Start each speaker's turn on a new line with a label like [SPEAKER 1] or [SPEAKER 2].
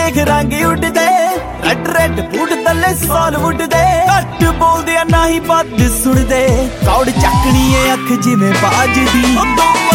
[SPEAKER 1] देख रंग उड़दे red red boot तले साल उड़दे घट बोलदे ना ही बात सुनदे कौड़ चकनी अख जिवें बाज दी